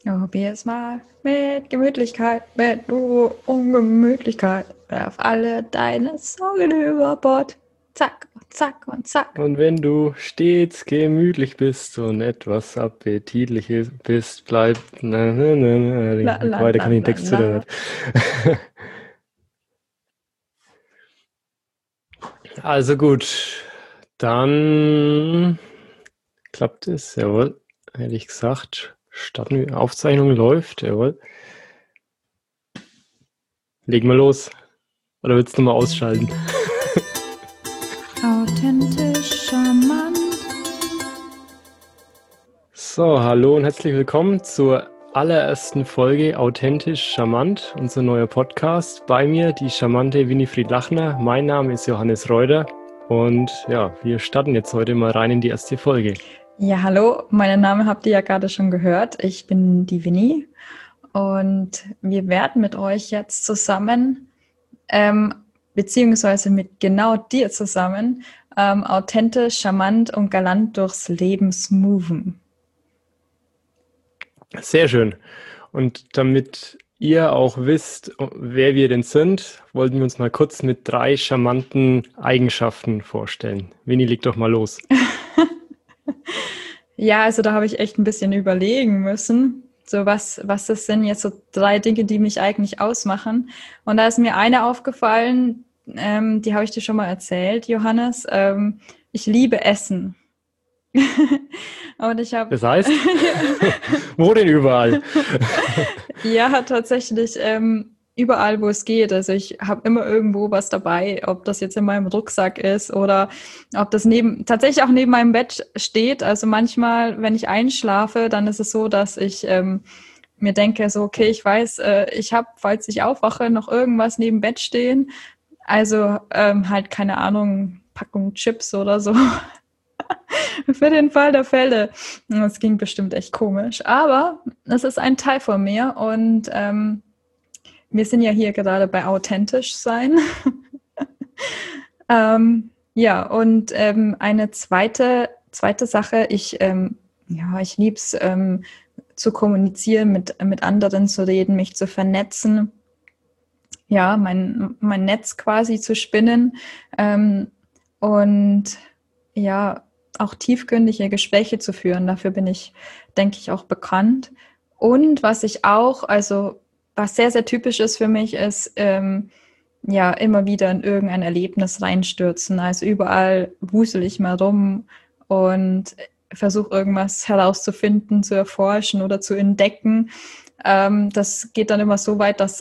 Probier es mal mit Gemütlichkeit, mit nur Ungemütlichkeit. Werf alle deine Sorgen über Bord. Zack und zack und zack. Und wenn du stets gemütlich bist und etwas appetitlich bist, bleibt. La la Weiter la kann ich den la Text wieder la. nicht. Also gut, dann klappt es, jawohl. Hätte ich gesagt, starten wir. Aufzeichnung läuft, jawohl. Legen wir los. Oder willst du mal ausschalten? Authentisch charmant. So, hallo und herzlich willkommen zur allerersten Folge Authentisch Charmant, unser neuer Podcast. Bei mir die charmante Winifred Lachner. Mein Name ist Johannes Reuter und ja, wir starten jetzt heute mal rein in die erste Folge. Ja, hallo, meinen Namen habt ihr ja gerade schon gehört. Ich bin die Winnie und wir werden mit euch jetzt zusammen, beziehungsweise mit genau dir zusammen, authentisch, charmant und galant durchs Leben smoothen. Sehr schön. Und damit ihr auch wisst, wer wir denn sind, wollten wir uns mal kurz mit 3 charmanten Eigenschaften vorstellen. Winnie, leg doch mal los. Ja, also da habe ich echt ein bisschen überlegen müssen, so was das sind jetzt so 3 Dinge, die mich eigentlich ausmachen. Und da ist mir eine aufgefallen, die habe ich dir schon mal erzählt, Johannes. Ich liebe Essen. Und ich habe Das heißt, wo denn überall? ja tatsächlich überall, wo es geht. Also ich habe immer irgendwo was dabei, ob das jetzt in meinem Rucksack ist oder ob das tatsächlich auch neben meinem Bett steht. Also manchmal, wenn ich einschlafe, dann ist es so, dass ich mir denke, so okay, ich weiß, ich habe, falls ich aufwache, noch irgendwas neben Bett stehen. Also halt keine Ahnung, Packung Chips oder so. Für den Fall der Fälle. Das ging bestimmt echt komisch. Aber es ist ein Teil von mir und wir sind ja hier gerade bei authentisch sein. Ja, und eine zweite Sache, ich liebe es zu kommunizieren, mit anderen zu reden, mich zu vernetzen, ja, mein Netz quasi zu spinnen und ja, auch tiefgründige Gespräche zu führen. Dafür bin ich, denke ich, auch bekannt. Und was ich auch, also was sehr, sehr typisch ist für mich, ist ja immer wieder in irgendein Erlebnis reinstürzen. Also überall wusel ich mal rum und versuche irgendwas herauszufinden, zu erforschen oder zu entdecken. Das geht dann immer so weit, dass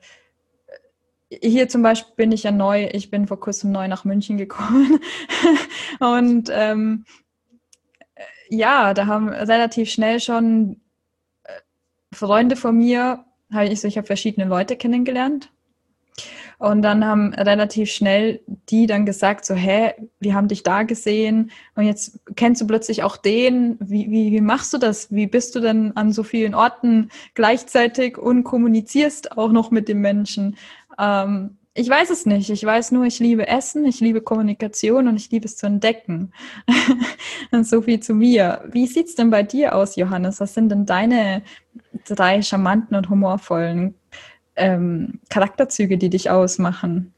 hier zum Beispiel bin ich ja neu, ich bin vor kurzem neu nach München gekommen und ja, da haben relativ schnell schon Freunde von mir, ich habe verschiedene Leute kennengelernt und dann haben relativ schnell die dann gesagt so, hä, wir haben dich da gesehen und jetzt kennst du plötzlich auch den, wie machst du das? Wie bist du denn an so vielen Orten gleichzeitig und kommunizierst auch noch mit den Menschen? Ich weiß es nicht. Ich weiß nur, ich liebe Essen, ich liebe Kommunikation und ich liebe es zu entdecken. Und so viel zu mir. Wie sieht's denn bei dir aus, Johannes? Was sind denn deine 3 charmanten und humorvollen Charakterzüge, die dich ausmachen?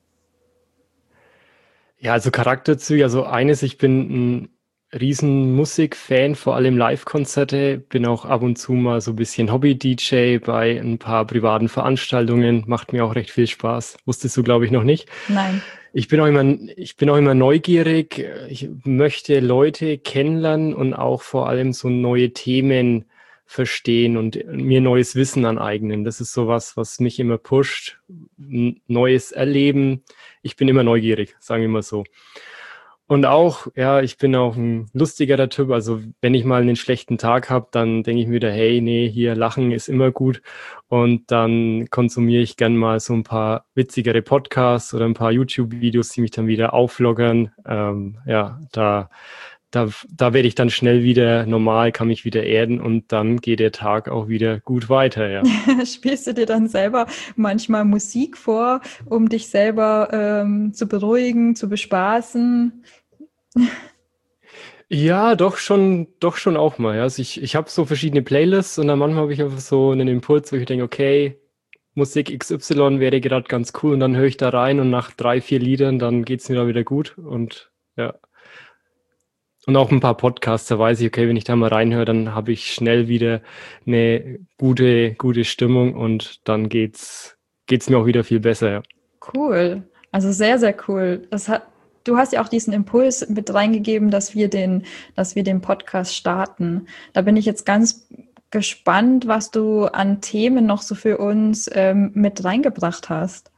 Ja, also Charakterzüge, also eines, ich bin ein riesen Musikfan, vor allem Live-Konzerte, bin auch ab und zu mal so ein bisschen Hobby-DJ bei ein paar privaten Veranstaltungen, macht mir auch recht viel Spaß. Wusstest du, glaube ich, noch nicht. Nein. Ich bin auch immer neugierig. Ich möchte Leute kennenlernen und auch vor allem so neue Themen verstehen und mir neues Wissen aneignen. Das ist sowas, was mich immer pusht. Neues erleben. Ich bin immer neugierig, sagen wir mal so. Und auch, ja, ich bin auch ein lustigerer Typ. Also wenn ich mal einen schlechten Tag habe, dann denke ich mir wieder, hey, nee, hier lachen ist immer gut. Und dann konsumiere ich gern mal so ein paar witzigere Podcasts oder ein paar YouTube-Videos, die mich dann wieder auflockern. Ja, da werde ich dann schnell wieder normal, kann mich wieder erden und dann geht der Tag auch wieder gut weiter, ja. Spielst du dir dann selber manchmal Musik vor, um dich selber zu beruhigen, zu bespaßen? Ja, doch schon auch mal. Ja. Also ich habe so verschiedene Playlists und dann manchmal habe ich einfach so einen Impuls, wo ich denke, okay, Musik XY wäre gerade ganz cool und dann höre ich da rein und nach 3, 4 Liedern, dann geht's mir da wieder gut und ja. Und auch ein paar Podcasts, da weiß ich, okay, wenn ich da mal reinhöre, dann habe ich schnell wieder eine gute Stimmung und dann geht's mir auch wieder viel besser, ja. Cool. Also sehr, sehr cool. Du hast ja auch diesen Impuls mit reingegeben, dass wir den Podcast starten. Da bin ich jetzt ganz gespannt, was du an Themen noch so für uns mit reingebracht hast.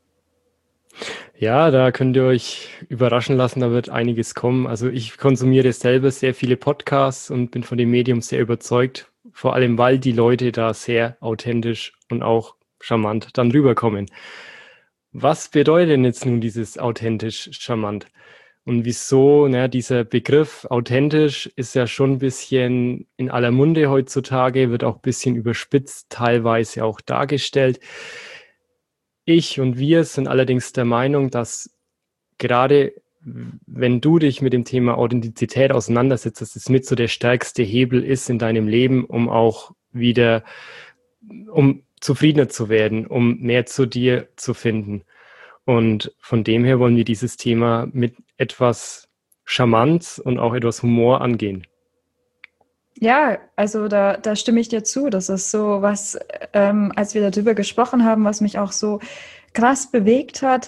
Ja, da könnt ihr euch überraschen lassen, da wird einiges kommen. Also ich konsumiere selber sehr viele Podcasts und bin von dem Medium sehr überzeugt, vor allem weil die Leute da sehr authentisch und auch charmant dann rüberkommen. Was bedeutet denn jetzt nun dieses authentisch charmant? Und wieso, naja, dieser Begriff authentisch ist ja schon ein bisschen in aller Munde heutzutage, wird auch ein bisschen überspitzt, teilweise auch dargestellt. Ich und wir sind allerdings der Meinung, dass gerade wenn du dich mit dem Thema Authentizität auseinandersetzt, dass es mit so der stärkste Hebel ist in deinem Leben, um auch wieder, um zufriedener zu werden, um mehr zu dir zu finden. Und von dem her wollen wir dieses Thema mit etwas Charmanz und auch etwas Humor angehen. Ja, also da stimme ich dir zu. Das ist so was, als wir darüber gesprochen haben, was mich auch so krass bewegt hat,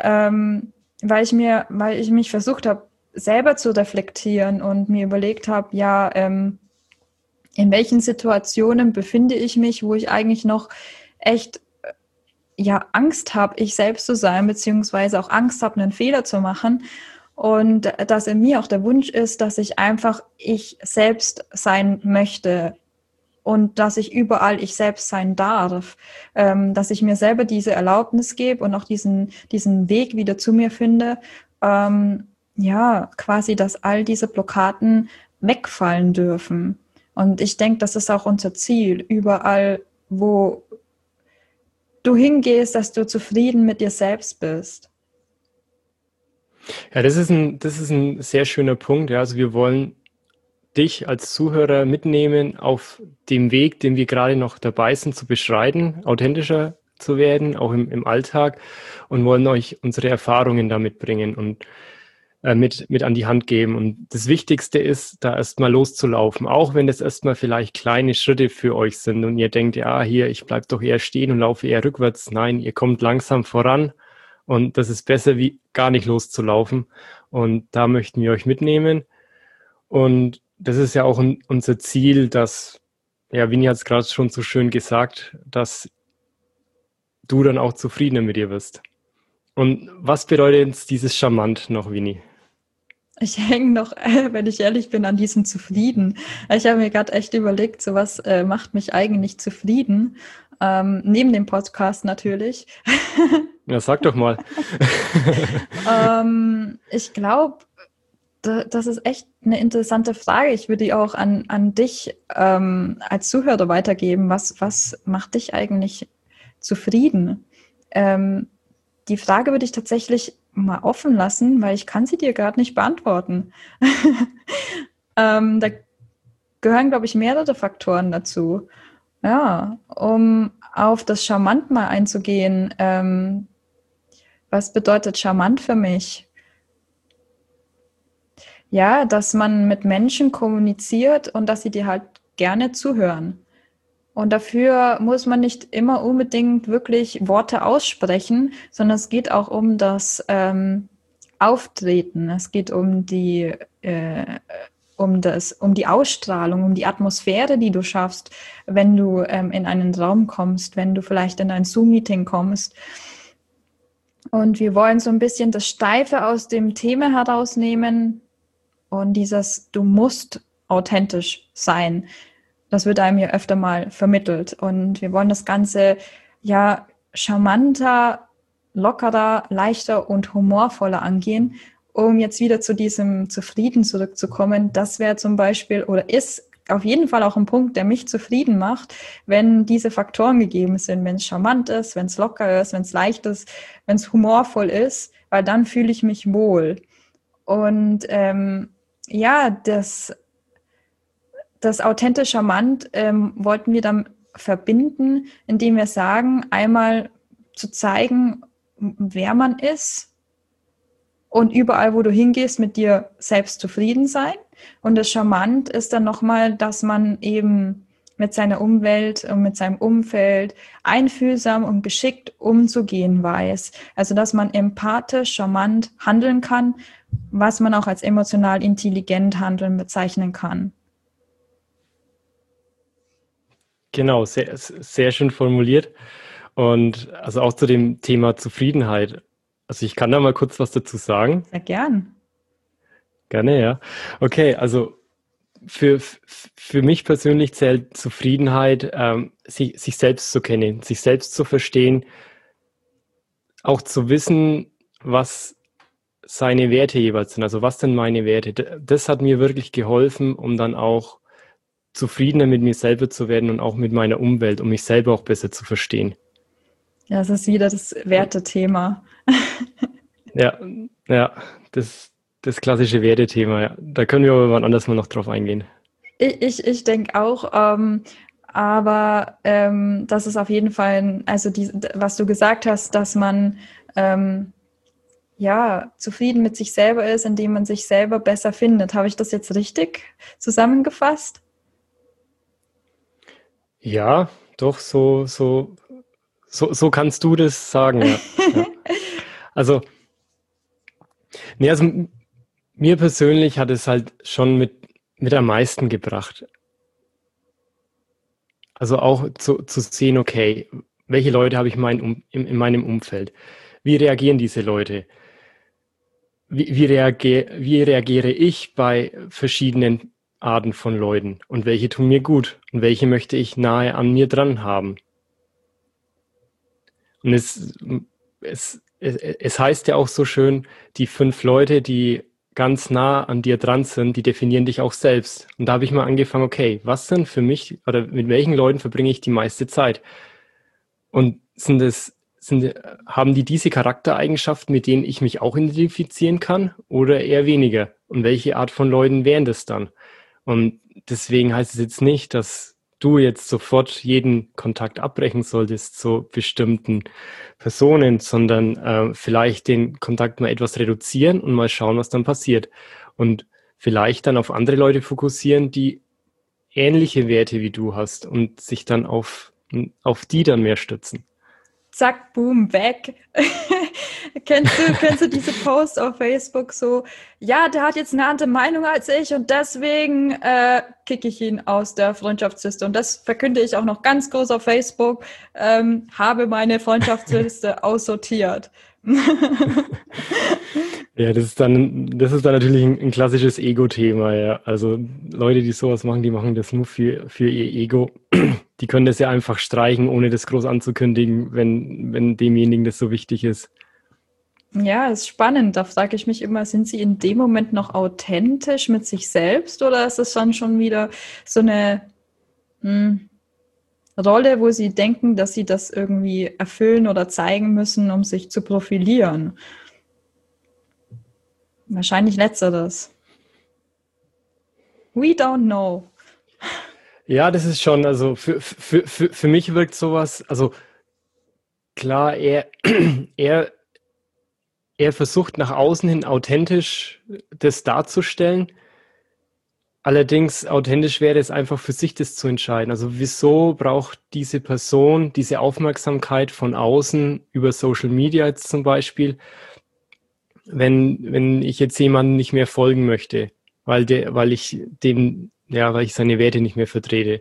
weil ich mich versucht habe, selber zu reflektieren und mir überlegt habe, ja, in welchen Situationen befinde ich mich, wo ich eigentlich noch echt ja Angst habe, ich selbst zu sein, beziehungsweise auch Angst habe, einen Fehler zu machen. Und dass in mir auch der Wunsch ist, dass ich einfach ich selbst sein möchte und dass ich überall ich selbst sein darf, dass ich mir selber diese Erlaubnis gebe und auch diesen Weg wieder zu mir finde, ja, quasi, dass all diese Blockaden wegfallen dürfen. Und ich denke, das ist auch unser Ziel, überall, wo du hingehst, dass du zufrieden mit dir selbst bist. Ja, das ist ein sehr schöner Punkt. Ja. Also wir wollen dich als Zuhörer mitnehmen auf dem Weg, den wir gerade noch dabei sind zu beschreiten, authentischer zu werden, auch im Alltag und wollen euch unsere Erfahrungen damit bringen und mit an die Hand geben. Und das Wichtigste ist, da erstmal loszulaufen, auch wenn das erstmal vielleicht kleine Schritte für euch sind und ihr denkt, ja, hier, ich bleib doch eher stehen und laufe eher rückwärts. Nein, ihr kommt langsam voran und das ist besser, wie gar nicht loszulaufen. Und da möchten wir euch mitnehmen. Und das ist ja auch unser Ziel, dass, ja, Winnie hat es gerade schon so schön gesagt, dass du dann auch zufriedener mit dir wirst. Und was bedeutet jetzt dieses Charmant noch, Winnie? Ich hänge noch, wenn ich ehrlich bin, an diesem zufrieden. Ich habe mir gerade echt überlegt, so was macht mich eigentlich zufrieden. Neben dem Podcast natürlich. Ja, sag doch mal. Ich glaube, das ist echt eine interessante Frage. Ich würde die auch an dich als Zuhörer weitergeben. Was macht dich eigentlich zufrieden? Die Frage würde ich tatsächlich mal offen lassen, weil ich kann sie dir gerade nicht beantworten. Da gehören, glaube ich, mehrere Faktoren dazu. Ja, um auf das Charmant mal einzugehen. Was bedeutet charmant für mich? Ja, dass man mit Menschen kommuniziert und dass sie dir halt gerne zuhören. Und dafür muss man nicht immer unbedingt wirklich Worte aussprechen, sondern es geht auch um das Auftreten. Es geht um die Ausstrahlung, um die Atmosphäre, die du schaffst, wenn du in einen Raum kommst, wenn du vielleicht in ein Zoom-Meeting kommst. Und wir wollen so ein bisschen das Steife aus dem Thema herausnehmen und du musst authentisch sein. Das wird einem ja öfter mal vermittelt. Und wir wollen das Ganze ja charmanter, lockerer, leichter und humorvoller angehen, um jetzt wieder zu diesem Zufrieden zurückzukommen. Das wäre zum Beispiel oder ist auf jeden Fall auch ein Punkt, der mich zufrieden macht, wenn diese Faktoren gegeben sind, wenn es charmant ist, wenn es locker ist, wenn es leicht ist, wenn es humorvoll ist, weil dann fühle ich mich wohl. Und ja, das authentisch charmant wollten wir dann verbinden, indem wir sagen, einmal zu zeigen, wer man ist und überall, wo du hingehst, mit dir selbst zufrieden sein. Und das charmant ist dann nochmal, dass man eben mit seiner Umwelt und mit seinem Umfeld einfühlsam und geschickt umzugehen weiß. Also, dass man empathisch, charmant handeln kann, was man auch als emotional intelligent handeln bezeichnen kann. Genau, sehr, sehr schön formuliert. Und also auch zu dem Thema Zufriedenheit. Also ich kann da mal kurz was dazu sagen. Sehr gern. Gerne, ja. Okay, also für mich persönlich zählt Zufriedenheit, sich selbst zu kennen, sich selbst zu verstehen, auch zu wissen, was seine Werte jeweils sind. Also was sind meine Werte? Das hat mir wirklich geholfen, um dann auch zufriedener mit mir selber zu werden und auch mit meiner Umwelt, um mich selber auch besser zu verstehen. Ja, das ist wieder das Wertethema. Ja, ja, das klassische Wertethema, ja. Da können wir aber wann anders mal noch drauf eingehen. Ich denke auch, aber das ist auf jeden Fall, also was du gesagt hast, dass man ja zufrieden mit sich selber ist, indem man sich selber besser findet. Habe ich das jetzt richtig zusammengefasst? Ja, doch, so kannst du das sagen, ja. Ja. Also, nee, also mir persönlich hat es halt schon mit am meisten gebracht. Also auch zu sehen, okay, welche Leute habe ich in meinem Umfeld? Wie reagieren diese Leute? Wie reagiere ich bei verschiedenen Arten von Leuten? Und welche tun mir gut? Und welche möchte ich nahe an mir dran haben? Und es heißt ja auch so schön, die 5 Leute, die ganz nah an dir dran sind, die definieren dich auch selbst. Und da habe ich mal angefangen, okay, was sind für mich oder mit welchen Leuten verbringe ich die meiste Zeit? Und haben die diese Charaktereigenschaften, mit denen ich mich auch identifizieren kann oder eher weniger? Und welche Art von Leuten wären das dann? Und deswegen heißt es jetzt nicht, dass du jetzt sofort jeden Kontakt abbrechen solltest zu bestimmten Personen, sondern vielleicht den Kontakt mal etwas reduzieren und mal schauen, was dann passiert. Und vielleicht dann auf andere Leute fokussieren, die ähnliche Werte wie du hast und sich dann auf die dann mehr stützen. Zack, boom, weg. Kennst du diese Posts auf Facebook so, ja, der hat jetzt eine andere Meinung als ich und deswegen kicke ich ihn aus der Freundschaftsliste. Und das verkünde ich auch noch ganz groß auf Facebook, habe meine Freundschaftsliste aussortiert. Ja, das ist dann natürlich ein klassisches Ego-Thema, ja. Also Leute, die sowas machen, die machen das nur für ihr Ego. Die können das ja einfach streichen, ohne das groß anzukündigen, wenn demjenigen das so wichtig ist. Ja, ist spannend. Da frage ich mich immer, sind sie in dem Moment noch authentisch mit sich selbst oder ist es dann schon wieder so eine Rolle, wo sie denken, dass sie das irgendwie erfüllen oder zeigen müssen, um sich zu profilieren? Wahrscheinlich letzteres. We don't know. Ja, das ist schon, also für mich wirkt sowas, also klar, er, er versucht nach außen hin authentisch das darzustellen. Allerdings authentisch wäre es einfach für sich, das zu entscheiden. Also wieso braucht diese Person diese Aufmerksamkeit von außen über Social Media jetzt zum Beispiel, wenn ich jetzt jemandem nicht mehr folgen möchte, weil ich seine Werte nicht mehr vertrete.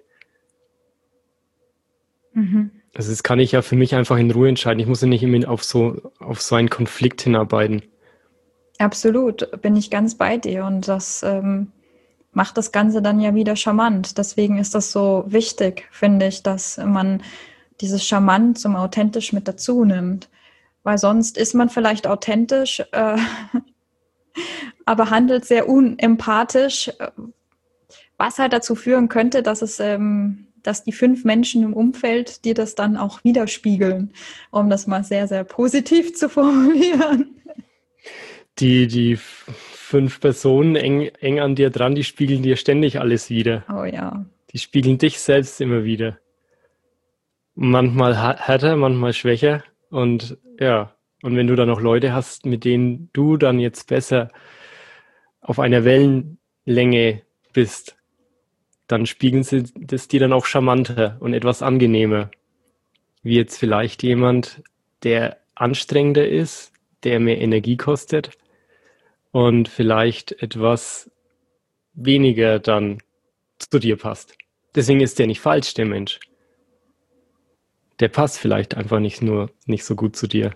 Mhm. Also das kann ich ja für mich einfach in Ruhe entscheiden. Ich muss ja nicht immer auf so einen Konflikt hinarbeiten. Absolut, bin ich ganz bei dir. Und das macht das Ganze dann ja wieder charmant. Deswegen ist das so wichtig, finde ich, dass man dieses Charmant zum authentisch mit dazu nimmt. Weil sonst ist man vielleicht authentisch, aber handelt sehr unempathisch, was halt dazu führen könnte, dass die 5 Menschen im Umfeld dir das dann auch widerspiegeln, um das mal sehr, sehr positiv zu formulieren. Die 5 Personen eng an dir dran, die spiegeln dir ständig alles wieder. Oh ja. Die spiegeln dich selbst immer wieder. Manchmal härter, manchmal schwächer. Und ja, und wenn du dann noch Leute hast, mit denen du dann jetzt besser auf einer Wellenlänge bist, dann spiegeln sie das dir dann auch charmanter und etwas angenehmer. Wie jetzt vielleicht jemand, der anstrengender ist, der mehr Energie kostet und vielleicht etwas weniger dann zu dir passt. Deswegen ist der nicht falsch, der Mensch. Der passt vielleicht einfach nicht so gut zu dir.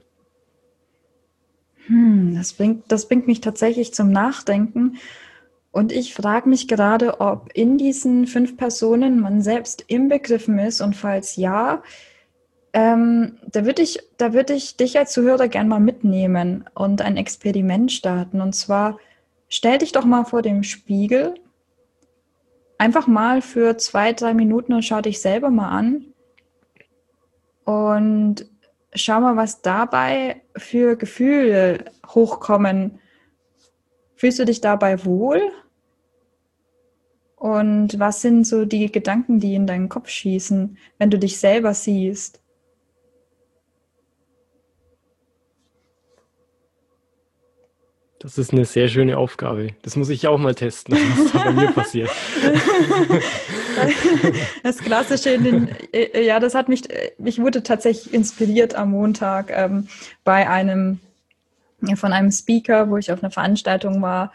Das bringt mich tatsächlich zum Nachdenken. Und ich frage mich gerade, ob in diesen 5 Personen man selbst inbegriffen ist. Und falls ja, da würde ich dich als Zuhörer gerne mal mitnehmen und ein Experiment starten. Und zwar, stell dich doch mal vor dem Spiegel, einfach mal für 2, 3 Minuten und schau dich selber mal an. Und schau mal, was dabei für Gefühle hochkommen. Fühlst du dich dabei wohl? Und was sind so die Gedanken, die in deinen Kopf schießen, wenn du dich selber siehst? Das ist eine sehr schöne Aufgabe. Das muss ich auch mal testen, was da bei mir passiert. Das Klassische ja, das hat ich wurde tatsächlich inspiriert am Montag von einem Speaker, wo ich auf einer Veranstaltung war.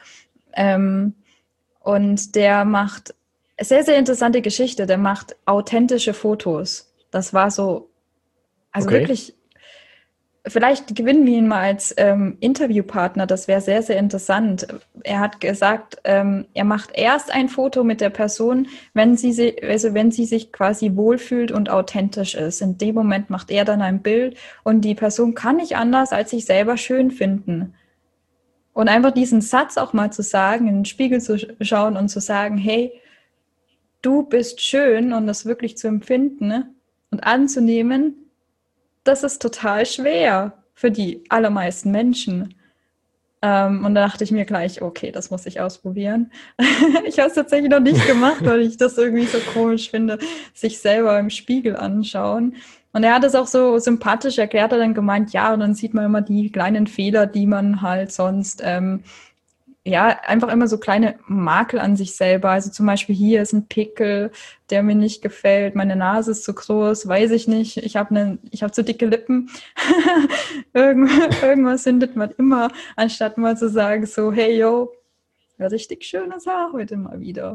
Und der macht sehr, sehr interessante Geschichte. Der macht authentische Fotos. Das war so, also Okay. wirklich. Vielleicht gewinnen wir ihn mal als Interviewpartner, das wäre sehr, sehr interessant. Er hat gesagt, er macht erst ein Foto mit der Person, wenn sie sich quasi wohlfühlt und authentisch ist. In dem Moment macht er dann ein Bild und die Person kann nicht anders, als sich selber schön finden. Und einfach diesen Satz auch mal zu sagen, in den Spiegel zu schauen und zu sagen, hey, du bist schön und das wirklich zu empfinden, ne? Und anzunehmen, das ist total schwer für die allermeisten Menschen. Und da dachte ich mir gleich, okay, das muss ich ausprobieren. Ich habe es tatsächlich noch nicht gemacht, weil ich das irgendwie so komisch finde, sich selber im Spiegel anschauen. Und er hat es auch so sympathisch erklärt, er dann gemeint, ja, und dann sieht man immer die kleinen Fehler, die man halt sonst einfach immer so kleine Makel an sich selber. Also zum Beispiel hier ist ein Pickel, der mir nicht gefällt. Meine Nase ist zu groß, weiß ich nicht. Ich habe zu dicke Lippen. Irgendwas findet man immer, anstatt mal zu sagen so, hey, yo, richtig schönes Haar heute mal wieder.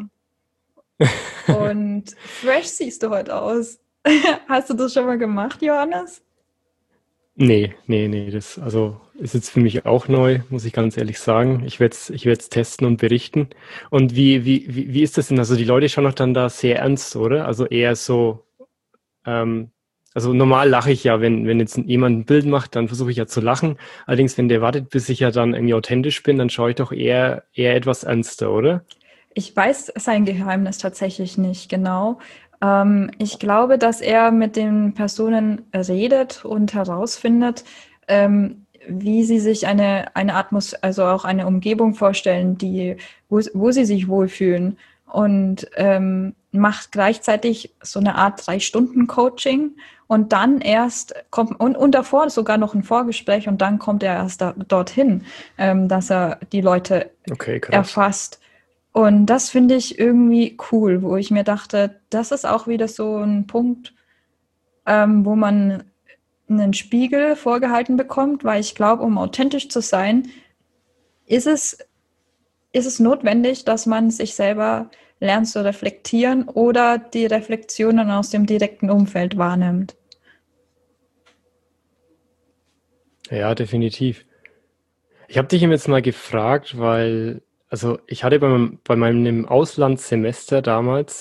Und fresh siehst du heute aus. Hast du das schon mal gemacht, Johannes? Nee, das ist jetzt für mich auch neu, muss ich ganz ehrlich sagen. Ich werde es testen und berichten. Und wie ist das denn? Also die Leute schauen doch dann da sehr ernst, oder? Also eher so, also normal lache ich ja, wenn jetzt jemand ein Bild macht, dann versuche ich ja zu lachen. Allerdings, wenn der wartet, bis ich ja dann irgendwie authentisch bin, dann schaue ich doch eher etwas ernster, oder? Ich weiß sein Geheimnis tatsächlich nicht genau. Ich glaube, dass er mit den Personen redet und herausfindet, wie sie sich eine also auch eine Umgebung vorstellen, wo sie sich wohlfühlen und macht gleichzeitig so eine Art 3-Stunden-Coaching und dann erst kommt und davor sogar noch ein Vorgespräch und dann kommt er erst dorthin, dass er die Leute Okay, krass. erfasst. Und das finde ich irgendwie cool, wo ich mir dachte, das ist auch wieder so ein Punkt, wo man einen Spiegel vorgehalten bekommt, weil ich glaube, um authentisch zu sein, ist es notwendig, dass man sich selber lernt zu reflektieren oder die Reflexionen aus dem direkten Umfeld wahrnimmt. Ja, definitiv. Ich habe dich jetzt mal gefragt, weil, also ich hatte bei meinem Auslandssemester damals,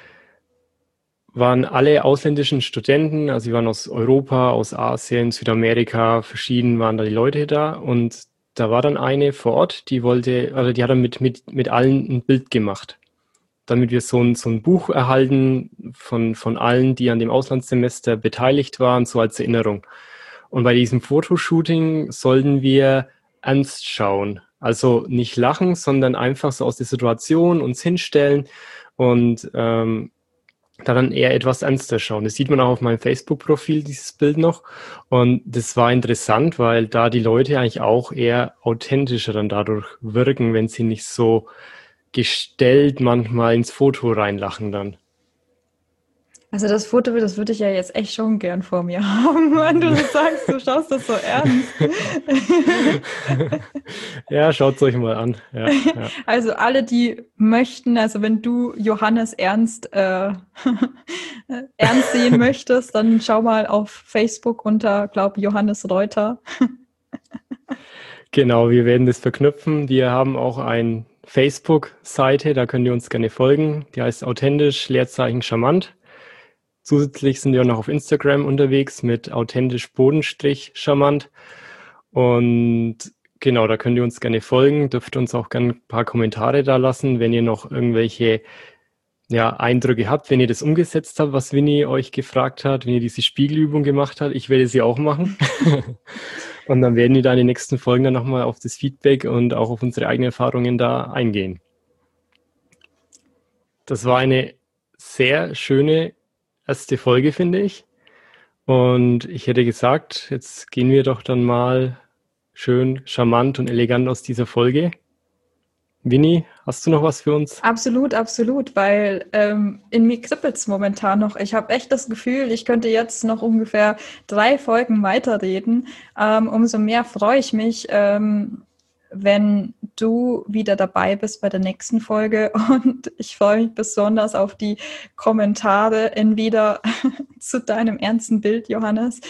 waren alle ausländischen Studenten, also sie waren aus Europa, aus Asien, Südamerika, verschieden waren da die Leute da und da war dann eine vor Ort, die hat dann mit allen ein Bild gemacht, damit wir so ein Buch erhalten von allen, die an dem Auslandssemester beteiligt waren, so als Erinnerung. Und bei diesem Fotoshooting sollten wir ernst schauen. Also nicht lachen, sondern einfach so aus der Situation uns hinstellen und da dann eher etwas ernster schauen. Das sieht man auch auf meinem Facebook-Profil, dieses Bild noch. Und das war interessant, weil da die Leute eigentlich auch eher authentischer dann dadurch wirken, wenn sie nicht so gestellt manchmal ins Foto reinlachen dann. Also das Foto, das würde ich ja jetzt echt schon gern vor mir haben, wenn du das sagst, du schaust das so ernst. Ja, schaut's euch mal an. Ja, ja. Also alle, die möchten, also wenn du Johannes ernst sehen möchtest, dann schau mal auf Facebook unter, glaube Johannes Reuter. Genau, wir werden das verknüpfen. Wir haben auch eine Facebook-Seite, da könnt ihr uns gerne folgen. Die heißt authentisch, Leerzeichen charmant. Zusätzlich sind wir auch noch auf Instagram unterwegs mit authentisch Bodenstrich charmant. Und genau, da könnt ihr uns gerne folgen. Dürft uns auch gerne ein paar Kommentare da lassen, wenn ihr noch irgendwelche Eindrücke habt, wenn ihr das umgesetzt habt, was Winnie euch gefragt hat, wenn ihr diese Spiegelübung gemacht habt. Ich werde sie auch machen. Und dann werden wir da in den nächsten Folgen dann nochmal auf das Feedback und auch auf unsere eigenen Erfahrungen da eingehen. Das war eine sehr schöne erste Folge, finde ich. Und ich hätte gesagt, jetzt gehen wir doch dann mal schön charmant und elegant aus dieser Folge. Winnie, hast du noch was für uns? Absolut, absolut, weil in mir kribbelt's momentan noch. Ich habe echt das Gefühl, ich könnte jetzt noch ungefähr 3 Folgen weiterreden. Umso mehr freue ich mich, wenn du wieder dabei bist bei der nächsten Folge, und ich freue mich besonders auf die Kommentare entweder zu deinem ernsten Bild, Johannes.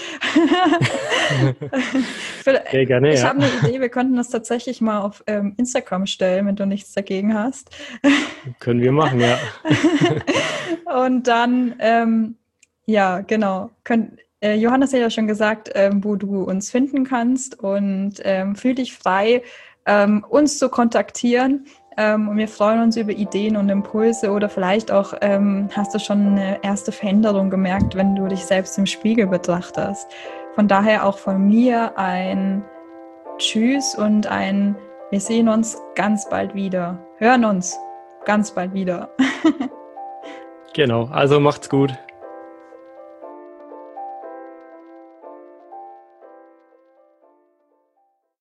Sehr gerne, Ich ja. habe eine Idee, wir könnten das tatsächlich mal auf Instagram stellen, wenn du nichts dagegen hast. Können wir machen, ja. Und dann, ja, genau, Johannes hat ja schon gesagt, wo du uns finden kannst, und fühl dich frei, uns zu kontaktieren. Und wir freuen uns über Ideen und Impulse, oder vielleicht auch hast du schon eine erste Veränderung gemerkt, wenn du dich selbst im Spiegel betrachtest. Von daher auch von mir ein Tschüss und ein wir sehen uns ganz bald wieder. Hören uns ganz bald wieder. Genau, also macht's gut.